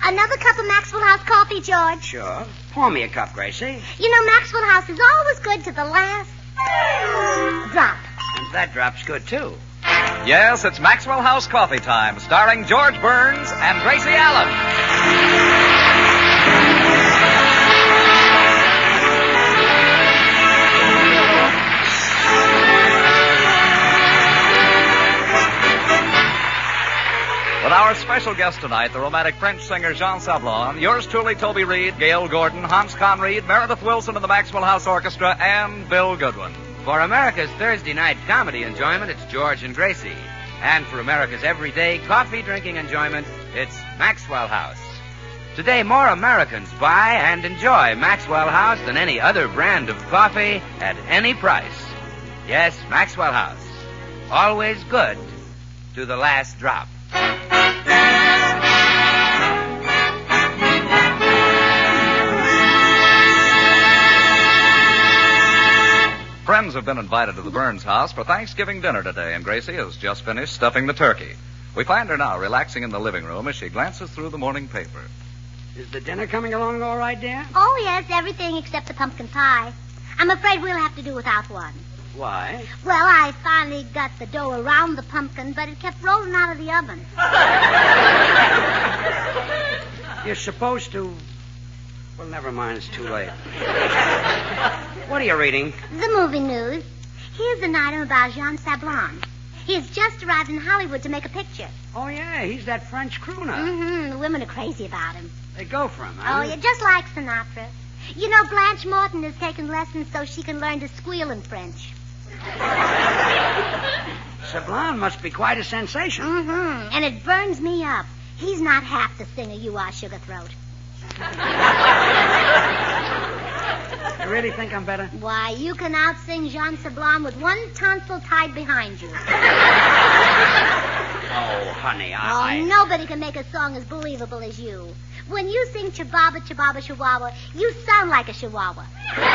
Another cup of Maxwell House coffee, George? Sure. Pour me a cup, Gracie. You know, Maxwell House is always good to the last drop. And that drop's good, too. Yes, it's Maxwell House Coffee Time, starring George Burns and Gracie Allen. With our special guest tonight, the romantic French singer Jean Sablon, yours truly, Toby Reed, Gail Gordon, Hans Conried, Meredith Wilson of the Maxwell House Orchestra, and Bill Goodwin. For America's Thursday night comedy enjoyment, it's George and Gracie. And for America's everyday coffee-drinking enjoyment, it's Maxwell House. Today, more Americans buy and enjoy Maxwell House than any other brand of coffee at any price. Yes, Maxwell House. Always good to the last drop. Friends have been invited to the Burns house for Thanksgiving dinner today, and Gracie has just finished stuffing the turkey. We find her now relaxing in the living room as she glances through the morning paper. Is the dinner coming along all right, dear? Oh, yes, everything except the pumpkin pie. I'm afraid we'll have to do without one. Why? Well, I finally got the dough around the pumpkin, but it kept rolling out of the oven. You're supposed to... Well, never mind. It's too late. What are you reading? The movie news. Here's an item about Jean Sablon. He has just arrived in Hollywood to make a picture. Oh, yeah. He's that French crooner. Mm-hmm. The women are crazy about him. They go for him, huh? Oh, yeah, just like Sinatra. You know, Blanche Morton has taken lessons so she can learn to squeal in French. Sablon must be quite a sensation. Mm-hmm. And it burns me up. He's not half the singer you are, Sugar Throat. You really think I'm better? Why, you can out-sing Jean Sablon with one tonsil tied behind you. Oh, honey, Nobody can make a song as believable as you. When you sing Chibaba, Chibaba, Chihuahua, you sound like a Chihuahua.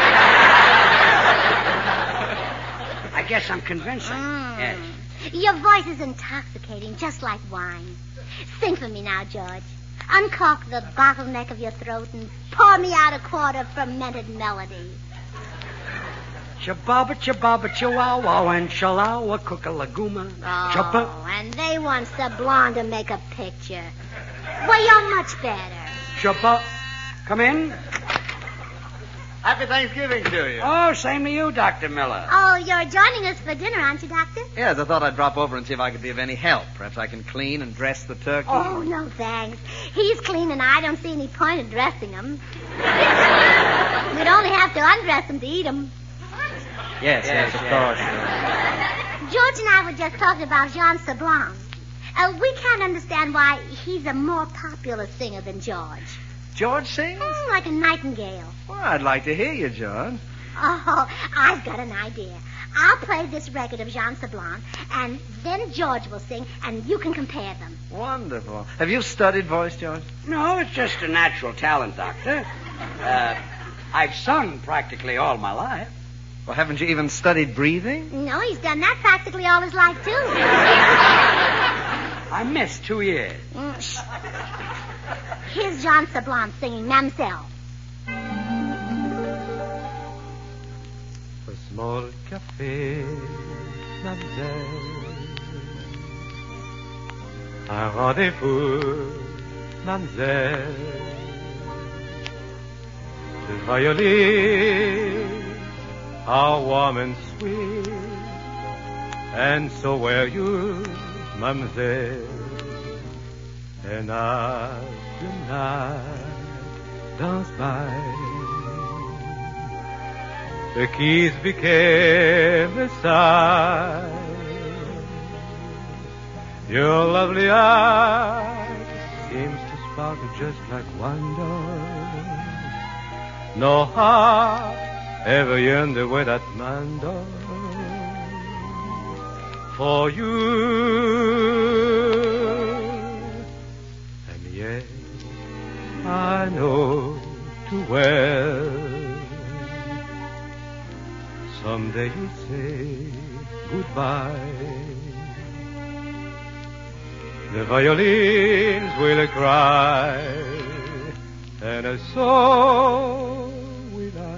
I guess I'm convincing. Yes. Your voice is intoxicating, just like wine. Sing for me now, George. Uncork the bottleneck of your throat and pour me out a quart of fermented melody. Chababa, chababa, chihuahua, and shalawa, cookalaguma. Oh, and they want Sablon to make a picture. Well, you're much better. Chaba. Come in. Happy Thanksgiving to you. Oh, same to you, Dr. Miller. Oh, you're joining us for dinner, aren't you, Doctor? Yes, I thought I'd drop over and see if I could be of any help. Perhaps I can clean and dress the turkey. Oh, no, thanks. He's clean, and I don't see any point in dressing him. We'd only have to undress him to eat him. Yes, of course. George and I were just talking about Jean Sablon. We can't understand why he's a more popular singer than George. George sings? Like a nightingale. Well, I'd like to hear you, John. Oh, I've got an idea. I'll play this record of Jean Sablon, and then George will sing, and you can compare them. Wonderful. Have you studied voice, George? No, it's just a natural talent, Doctor. I've sung practically all my life. Well, haven't you even studied breathing? No, he's done that practically all his life, too. I missed 2 years. Here's Jean Sablon singing Mamselle. A small café, mademoiselle. Un rendez-vous, mademoiselle. The violins are warm and sweet, and so were you, mademoiselle. And as the night danced by, the keys became a sigh. Your lovely eyes seems to sparkle just like wonder. No heart ever yearned the way that man does for you. And yet I know too well someday you'll say goodbye. The violins will cry, and so will I.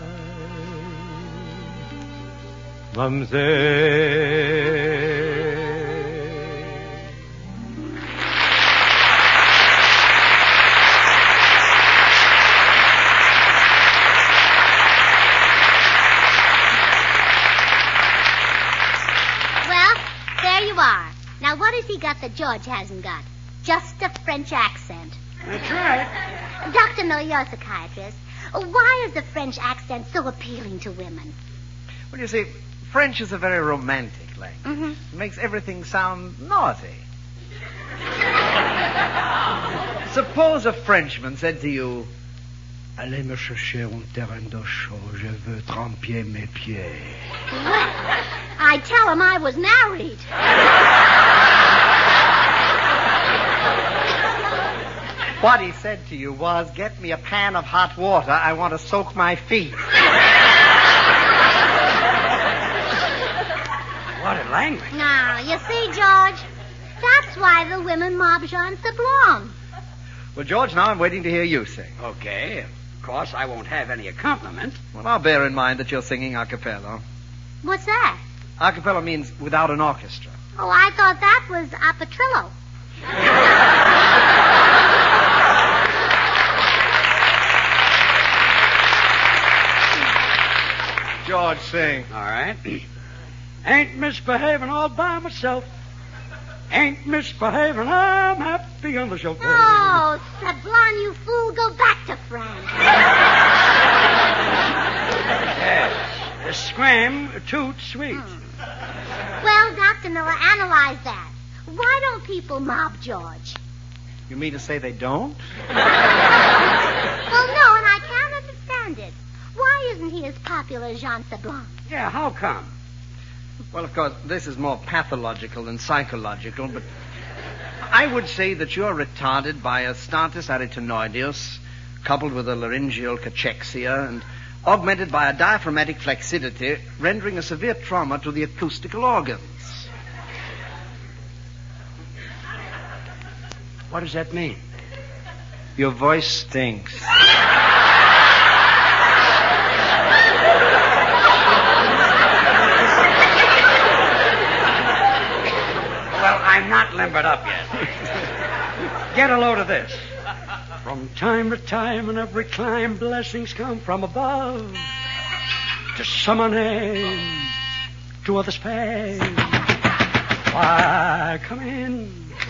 Mademoiselle. Now, what has he got that George hasn't got? Just a French accent. That's right. Dr. Miller, you're a psychiatrist. Why is the French accent so appealing to women? Well, you see, French is a very romantic language. Mm-hmm. It makes everything sound naughty. Suppose a Frenchman said to you, Allez me chercher un terrain d'eau chaud, je veux tremper mes pieds. I'd tell him I was married. What he said to you was, get me a pan of hot water, I want to soak my feet. What a language. Now, you see, George, that's why the women mob Jean Sablon. Well, George, now I'm waiting to hear you sing. Okay. Of course, I won't have any accompaniment. Well, I'll bear in mind that you're singing a cappella. What's that? A cappella means without an orchestra. Oh, I thought that was a Petrillo. George, sing. All right. Ain't misbehaving all by myself. Ain't misbehaving, I'm happy on the chauffeur. Oh, Sablon, you fool, go back to France. Yes. The scram, toot sweet. Well, Dr. Miller, analyze that. Why don't people mob George? You mean to say they don't? Well, no, and I can't understand it. Why isn't he as popular as Jean Sablon? Yeah, how come? Well, of course, this is more pathological than psychological, but I would say that you're retarded by a status arytenoideus coupled with a laryngeal cachexia and augmented by a diaphragmatic flexidity, rendering a severe trauma to the acoustical organs. What does that mean? Your voice stinks. Well, I'm not limbered up yet. Get a load of this. From time to time in every climb, blessings come from above. To some are named, to others pay. Why, come in.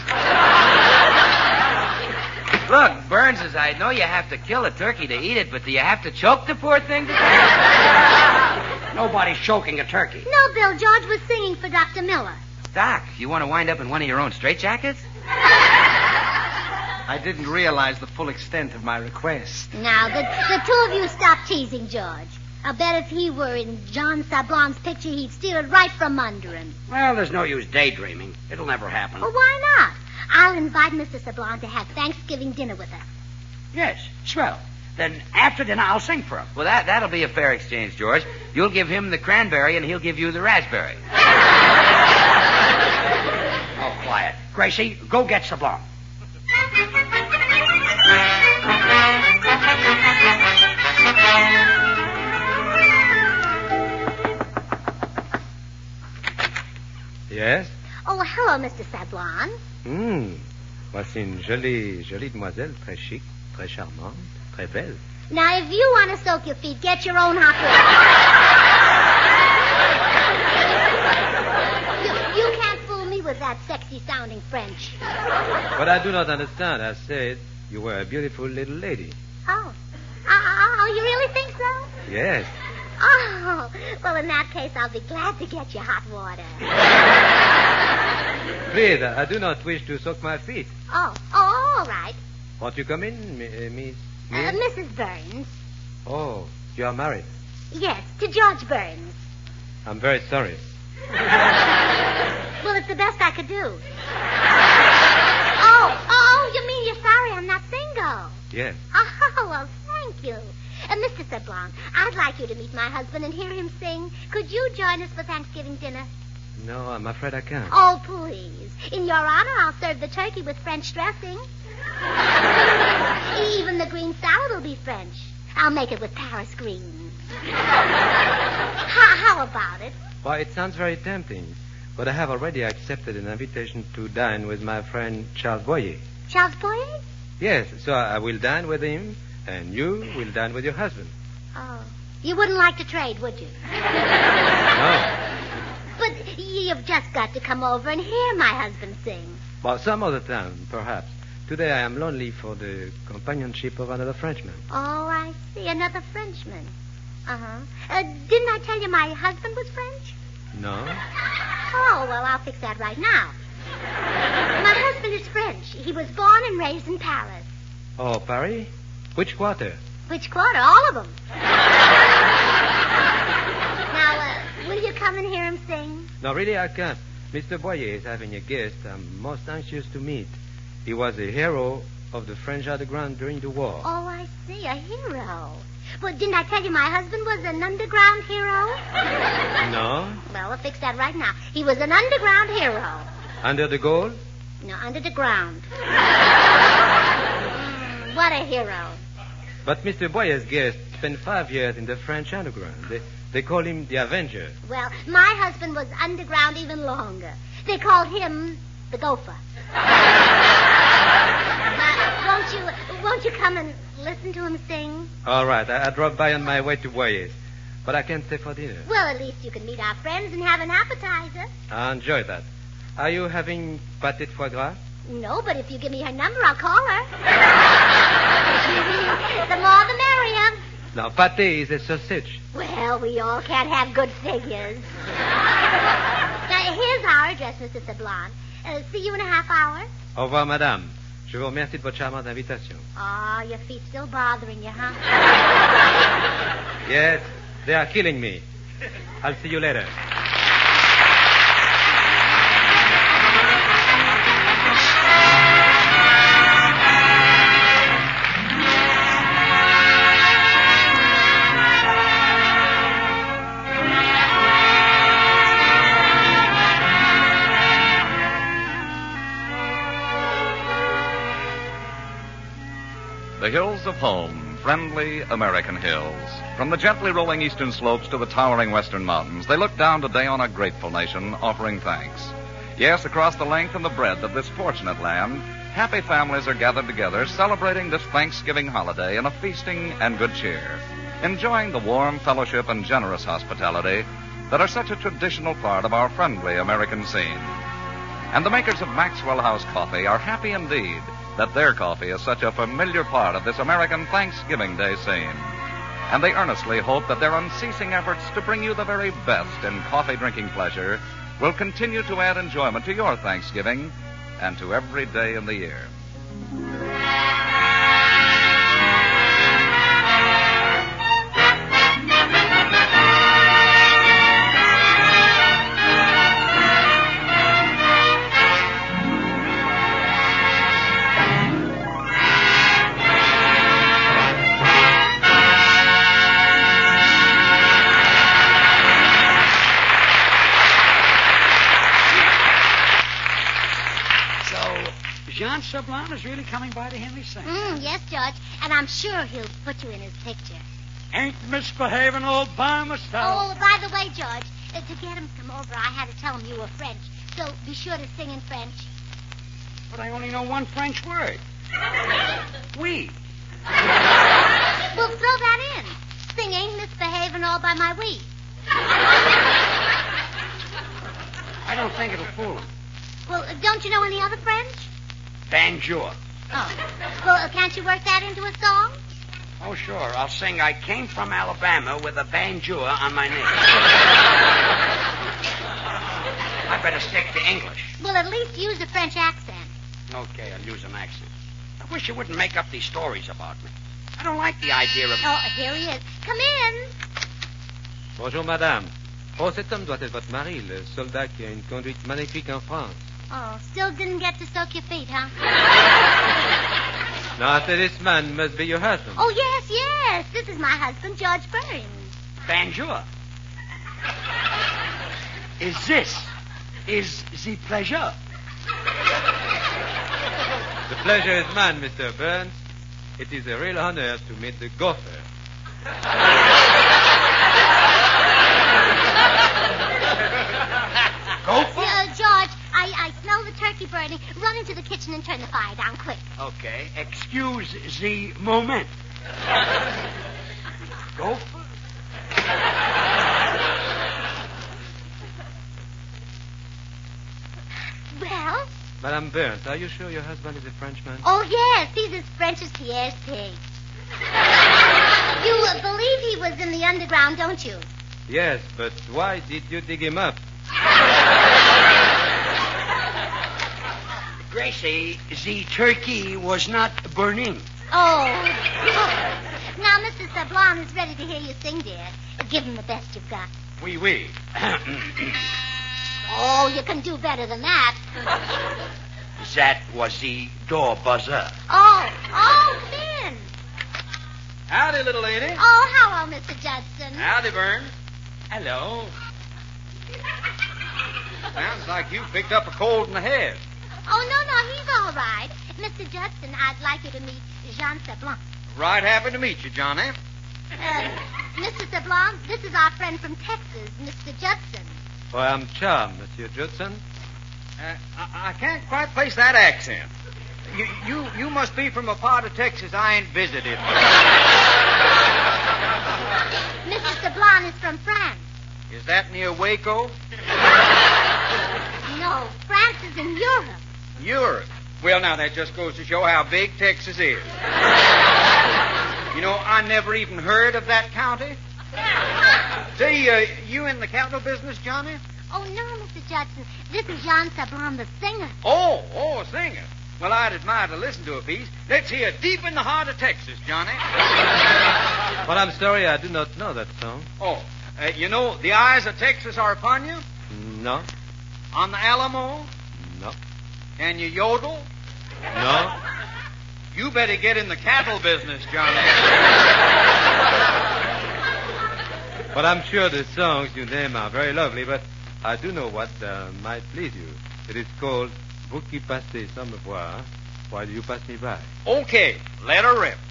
Look, Burns, I know you have to kill a turkey to eat it, but do you have to choke the poor thing to death? Nobody's choking a turkey. No, Bill, George was singing for Dr. Miller. Doc, you want to wind up in one of your own straitjackets? I didn't realize the full extent of my request. Now, the two of you stop teasing George. I'll bet if he were in Jean Sablon's picture, he'd steal it right from under him. Well, there's no use daydreaming. It'll never happen. Well, why not? I'll invite Mr. Sablon to have Thanksgiving dinner with us. Yes, swell. Then after dinner, I'll sing for him. Well, that'll be a fair exchange, George. You'll give him the cranberry, and he'll give you the raspberry. Oh, quiet. Gracie, go get Sablon. Yes? Oh, hello, Mr. Sablon. Voici une jolie demoiselle, très chic, très charmante, très belle. Now, if you want to soak your feet, get your own hot water. You can't fool me with that sexy-sounding French. But I do not understand. I said you were a beautiful little lady. Oh, you really think so? Yes. Oh, well, in that case, I'll be glad to get you hot water. Please, I do not wish to soak my feet. Oh, all right. Won't you come in, Miss? Mrs. Burns. Oh, you are married. Yes, to George Burns. I'm very sorry. Well, it's the best I could do. Oh, you mean you're sorry I'm not single? Yes. Oh, well, thank you. Mr. Sablon, I'd like you to meet my husband and hear him sing. Could you join us for Thanksgiving dinner? No, I'm afraid I can't. Oh, please. In your honor, I'll serve the turkey with French dressing. Even the green salad will be French. I'll make it with Paris green. How about it? Well, it sounds very tempting, but I have already accepted an invitation to dine with my friend Charles Boyer. Charles Boyer? Yes, so I will dine with him, and you will dine with your husband. Oh. You wouldn't like to trade, would you? No. But you've just got to come over and hear my husband sing. Well, some other time, perhaps. Today I am lonely for the companionship of another Frenchman. Oh, I see. Another Frenchman. Didn't I tell you my husband was French? No? Oh, well, I'll fix that right now. My husband is French. He was born and raised in Paris. Oh, Paris? Which quarter? Which quarter? All of them. Now, will you come and hear him sing? No, really, I can't. Mr. Boyer is having a guest I'm most anxious to meet. He was a hero of the French underground during the war. Oh, I see. A hero. But didn't I tell you my husband was an underground hero? No? Well, we'll fix that right now. He was an underground hero. Under the gold? No, under the ground. What a hero. But Mr. Boyer's guest spent 5 years in the French underground. They call him the Avenger. Well, my husband was underground even longer. They called him the Gopher. Won't you come and listen to him sing? All right, I drop by on my way to Boyer's. But I can't stay for dinner. Well, at least you can meet our friends and have an appetizer. I enjoy that. Are you having pâté de foie gras? No, but if you give me her number, I'll call her. The more the merrier. No, pâté is a sausage. Well, we all can't have good figures. Now, here's our address, Mr. Sablon. See you in a half hour. Au revoir, madame. Je vous remercie de votre charmante invitation. Oh, your feet still bothering you, huh? Yes, they are killing me. I'll see you later. The hills of home, friendly American hills. From the gently rolling eastern slopes to the towering western mountains, they look down today on a grateful nation, offering thanks. Yes, across the length and the breadth of this fortunate land, happy families are gathered together, celebrating this Thanksgiving holiday in a feasting and good cheer, enjoying the warm fellowship and generous hospitality that are such a traditional part of our friendly American scene. And the makers of Maxwell House Coffee are happy indeed that their coffee is such a familiar part of this American Thanksgiving Day scene. And they earnestly hope that their unceasing efforts to bring you the very best in coffee drinking pleasure will continue to add enjoyment to your Thanksgiving and to every day in the year. Jean Sablon is really coming by to hear me sing. Yes, George. And I'm sure he'll put you in his picture. Ain't misbehaving all by myself. Oh, by the way, George, to get him to come over, I had to tell him you were French. So be sure to sing in French. But I only know one French word. Oui. Well, throw that in. Sing Ain't Misbehaving All by My Oui. I don't think it'll fool him. Well, don't you know any other French? Bonjour. Oh. Well, can't you work that into a song? Oh, sure. I'll sing I Came from Alabama with a banjo on my name. I better stick to English. Well, at least use a French accent. Okay, I'll use an accent. I wish you wouldn't make up these stories about me. I don't like the idea of... Oh, here he is. Come in. Bonjour, madame. Oh, cet homme doit être votre mari, le soldat qui a une conduite magnifique en France. Oh, still didn't get to soak your feet, huh? Now, this man must be your husband. Oh, yes. This is my husband, George Burns. Bonjour. Is this is the pleasure? The pleasure is mine, Mr. Burns. It is a real honor to meet the gopher. Gopher? George, I smell the turkey burning. Run into the kitchen and turn the fire down quick. Okay. Excuse the moment. Gopher? Well? Madame Burns, are you sure your husband is a Frenchman? Oh, yes. He's as French as Pierre's pig. You believe he was in the underground, don't you? Yes, but why did you dig him up? Gracie, the turkey was not burning. Oh. Now, Mr. Sablon is ready to hear you sing, dear. Give him the best you've got. Oui, oui. Oh, you can do better than that. That was the door buzzer. Oh, Finn. Howdy, little lady. Oh, hello, Mr. Judson. Howdy, Burns. Hello. Sounds like you picked up a cold in the head. Oh, no, he's all right. Mr. Judson, I'd like you to meet Jean Sablon. Right happy to meet you, Johnny. Mr. Sablon, this is our friend from Texas, Mr. Judson. Oh, I'm charmed, Monsieur Judson. I can't quite place that accent. You must be from a part of Texas I ain't visited. Mr. Sablon is from France. Is that near Waco? No, France is in Europe. Europe. Well, now, that just goes to show how big Texas is. You know, I never even heard of that county. Say, you in the cattle business, Johnny? Oh, no, Mr. Judson. This is Jean Sablon, the singer. Oh, a singer. Well, I'd admire to listen to a piece. Let's hear Deep in the Heart of Texas, Johnny. Well, I'm sorry, I do not know that song. Oh, you know, the eyes of Texas are upon you? No. On the Alamo? No. Can you yodel? No. You better get in the cattle business, Johnny. Well, I'm sure the songs you name are very lovely, but I do know what might please you. It is called Vous qui passez sans me voir, Why do you pass me by? Okay, let her rip.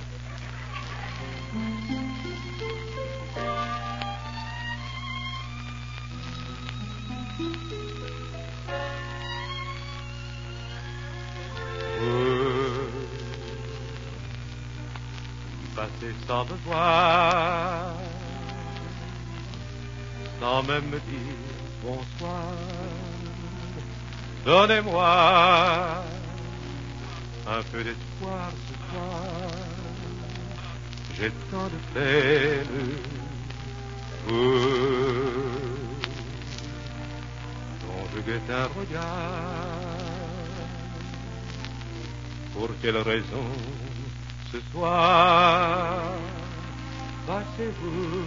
Passez sans me voir, sans même me dire bonsoir. Donnez-moi un peu d'espoir ce soir. J'ai tant de peine dont je guette un regard. Pour quelle raison ce soir passez-vous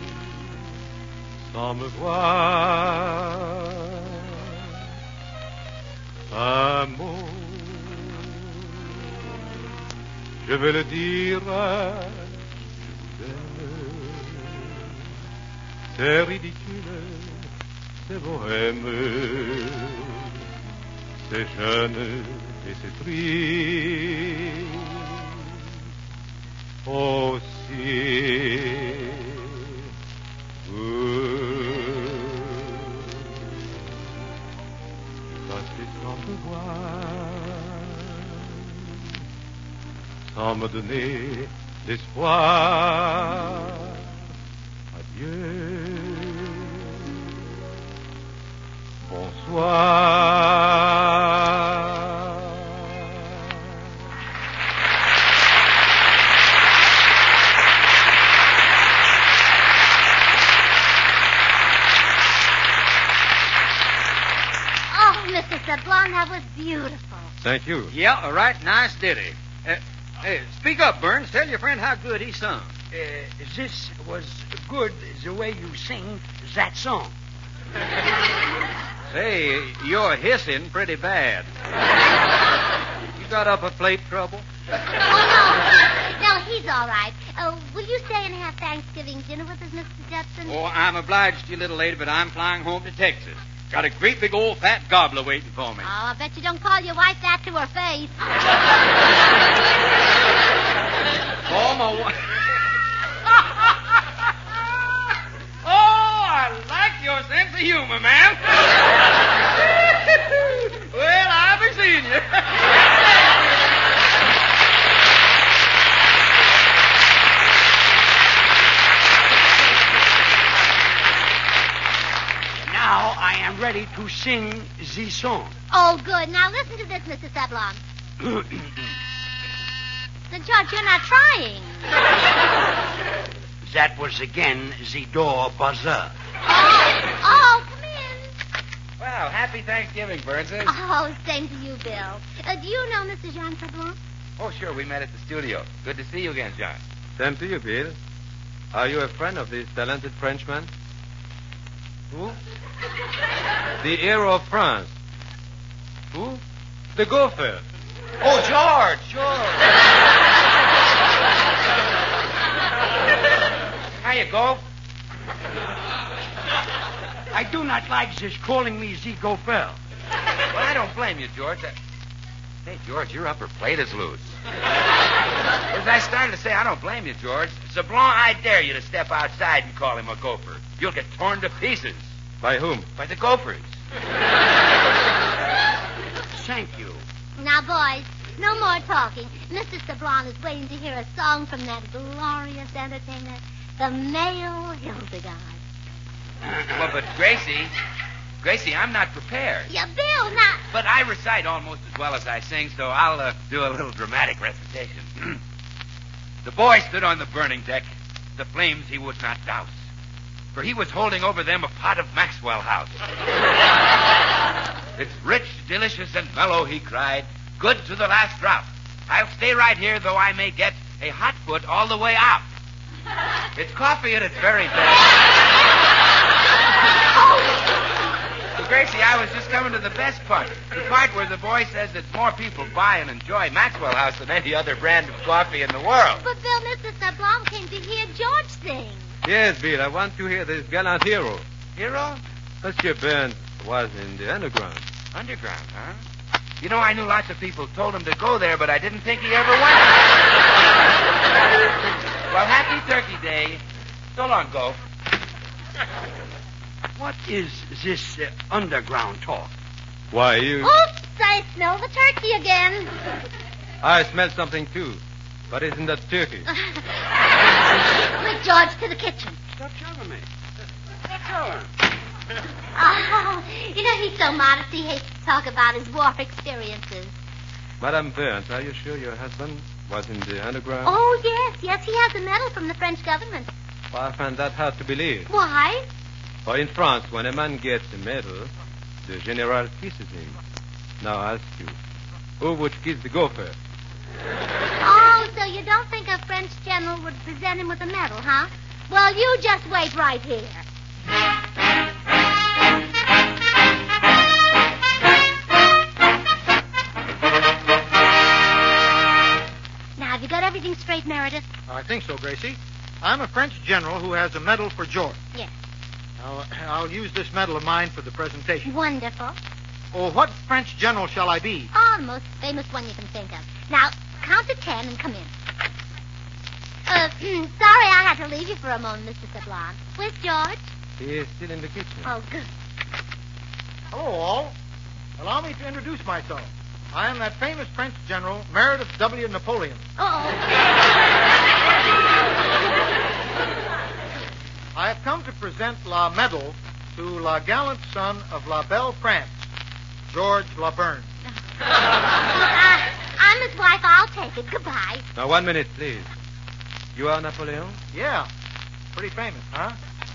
sans me voir? Un mot, je vais le dire, je vous aime. C'est ridicule, c'est bohème, c'est jeune et c'est triste. Aussi, passer sans me voir, sans me donner d'espoir. Adieu, bonsoir. Mr. Sablon, that was beautiful. Thank you. Yeah, all right, nice ditty. Hey, speak up, Burns. Tell your friend how good he sung. This was good the way you sing that song. Say, you're hissing pretty bad. You got up a plate trouble? Oh, no, he's all right. Will you stay and have Thanksgiving dinner with us, Mr. Judson? Oh, I'm obliged to you, little lady, but I'm flying home to Texas. Got a great big old fat gobbler waiting for me. Oh, I bet you don't call your wife that to her face. Oh, my wife. Oh, I like your sense of humor, ma'am. Well, I'll be seeing you. Now I am ready to sing the song. Oh, good. Now listen to this, Mr. Sablon. Now, George, you're not trying. That was again the door buzzer. Oh, come in. Well, happy Thanksgiving, Burnses. Oh, same to you, Bill. Do you know Mr. Jean Sablon? Oh, sure. We met at the studio. Good to see you again, John. Same to you, Bill. Are you a friend of this talented Frenchman? Who? The hero of France. Who? The gopher. Oh, George. How you go? I do not like this calling me the gopher. Well, I don't blame you, George. Hey, George, your upper plate is loose. As I started to say, I don't blame you, George. Sablon, I dare you to step outside and call him a gopher. You'll get torn to pieces. By whom? By the gophers. Thank you. Now, boys, no more talking. Mr. Sablon is waiting to hear a song from that glorious entertainer, the male Hildegard. Well, but Gracie, I'm not prepared. Yeah, Bill, now... But I recite almost as well as I sing, so I'll do a little dramatic recitation. The boy stood on the burning deck. The flames he would not douse, for he was holding over them a pot of Maxwell House. It's rich, delicious, and mellow, he cried. Good to the last drop. I'll stay right here, though I may get a hot foot all the way out. It's coffee at its very best. So, Gracie, I was just coming to the best part. The part where the boy says that more people buy and enjoy Maxwell House than any other brand of coffee in the world. But, Bill, Mr. Sablon came to hear George sing. Yes, Bill, I want to hear this gallant hero. Hero? Monsieur Burns was in the underground. Underground, huh? You know, I knew lots of people told him to go there, but I didn't think he ever went. Well, happy Turkey Day. So long, Go. What is this underground talk? Why, you... Oops, I smell the turkey again. I smell something, too. But isn't that turkey? Quick, George, to the kitchen. Stop shoving me. Tell her. Oh, you know, he's so modest he hates to talk about his war experiences. Madame Burns, are you sure your husband was in the underground? Oh, yes, he has a medal from the French government. Well, I find that hard to believe. Why? For in France, when a man gets a medal, the general kisses him. Now I ask you, who would kiss the gopher? Oh, so you don't think a French general would present him with a medal, huh? Well, you just wait right here. Now, have you got everything straight, Meredith? I think so, Gracie. I'm a French general who has a medal for George. Yes. Now, I'll use this medal of mine for the presentation. Wonderful. Oh, what French general shall I be? Oh, the most famous one you can think of. Now, count to 10 and come in. Sorry I had to leave you for a moment, Mr. Sablon. Where's George? He is still in the kitchen. Oh, good. Hello, all. Allow me to introduce myself. I am that famous French general, Meredith W. Napoleon. I have come to present La Medal to La gallant son of La Belle France, George La Burns. I'm his wife. I'll take it. Goodbye. Now, 1 minute, please. You are Napoleon? Yeah, pretty famous, huh?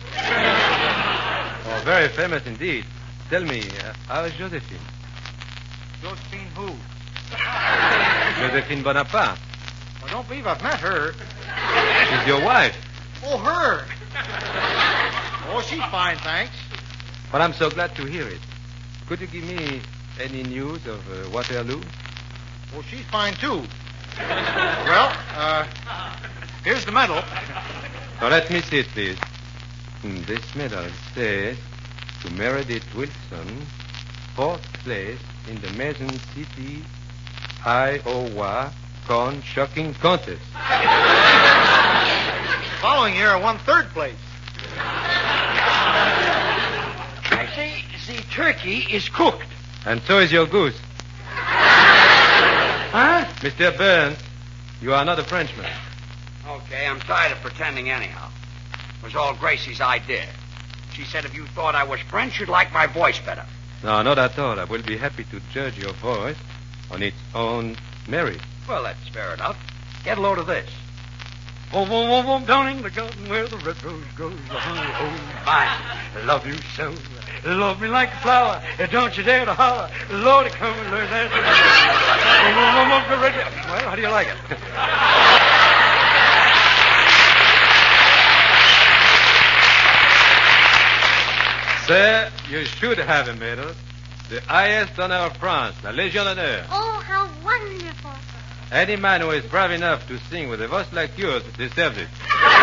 Oh, very famous indeed. Tell me, how is Josephine? Josephine who? Josephine Bonaparte. I don't believe I've met her. She's your wife. Oh, her. Oh, she's fine, thanks. Well, I'm so glad to hear it. Could you give me any news of Waterloo? Oh, she's fine, too. Well, here's the medal. Now, let me see it, please. This medal says to Meredith Wilson, 4th place in the Mason City, Iowa corn shucking contest. Following year, I won 3rd place. I see, turkey is cooked. And so is your goose. Huh? Mr. Burns, you are not a Frenchman. Okay, I'm tired of pretending anyhow. It was all Gracie's idea. She said if you thought I was French, you'd like my voice better. No, not at all. I will be happy to judge your voice on its own merit. Well, that's fair enough. Get a load of this. Oh, whoa, whoa, whoa, down in the garden where the red rose grows. Oh, my, I love you so. Love me like a flower. Don't you dare to holler. Lord, come and learn that. Well, how do you like it? Sir, you should have a medal. The highest honor of France, la Légion d'honneur. Oh, how wonderful. Any man who is brave enough to sing with a voice like yours deserves it.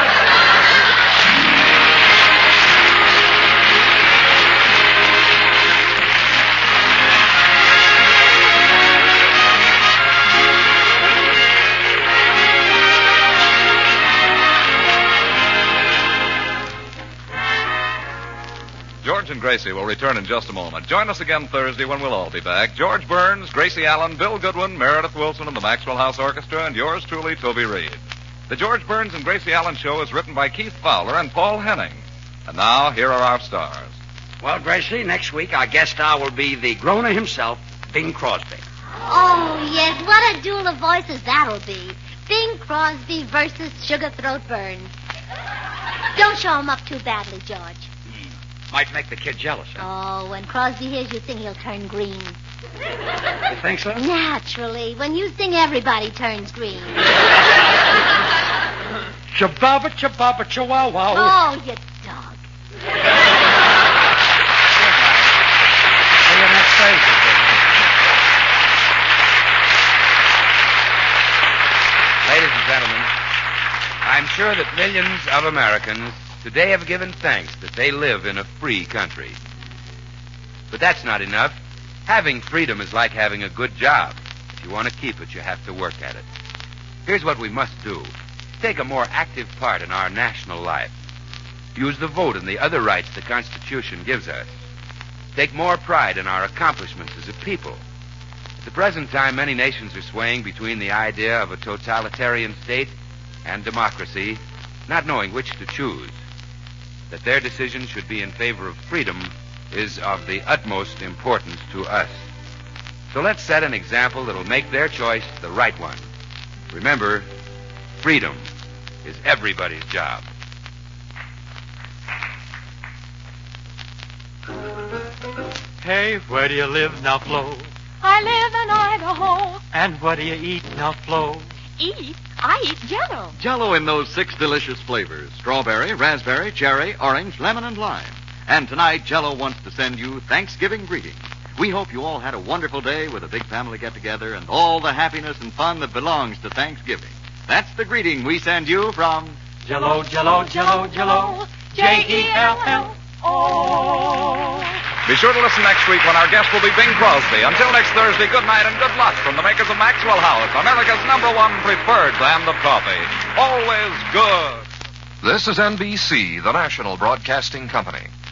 George and Gracie will return in just a moment. Join us again Thursday when we'll all be back. George Burns, Gracie Allen, Bill Goodwin, Meredith Wilson, and the Maxwell House Orchestra, and yours truly, Toby Reed. The George Burns and Gracie Allen Show is written by Keith Fowler and Paul Henning. And now, here are our stars. Well, Gracie, next week our guest star will be the groaner himself, Bing Crosby. Oh, yes, what a duel of voices that'll be. Bing Crosby versus Sugar Throat Burns. Don't show him up too badly, George. Might make the kid jealous, huh? Oh, when Crosby hears you sing, he'll turn green. You think so? Naturally. When you sing, everybody turns green. Chababa, chababa, chihuahua. Oh, you dog. See you next Thursday, Ladies and gentlemen, I'm sure that millions of Americans today have given thanks that they live in a free country. But that's not enough. Having freedom is like having a good job. If you want to keep it, you have to work at it. Here's what we must do. Take a more active part in our national life. Use the vote and the other rights the Constitution gives us. Take more pride in our accomplishments as a people. At the present time, many nations are swaying between the idea of a totalitarian state and democracy, not knowing which to choose. That their decision should be in favor of freedom is of the utmost importance to us. So let's set an example that'll make their choice the right one. Remember, freedom is everybody's job. Hey, where do you live now, Flo? I live in Idaho. And what do you eat now, Flo? Eat? I eat Jell-O. Jell-O in those 6 delicious flavors: strawberry, raspberry, cherry, orange, lemon, and lime. And tonight, Jell-O wants to send you Thanksgiving greetings. We hope you all had a wonderful day with a big family get-together and all the happiness and fun that belongs to Thanksgiving. That's the greeting we send you from Jell-O, Jell-O, Jell-O, Jell-O, J-E-L-L-O. Be sure to listen next week when our guest will be Bing Crosby. Until next Thursday, good night and good luck from the makers of Maxwell House, America's #1 preferred brand of coffee. Always good. This is NBC, the national broadcasting company.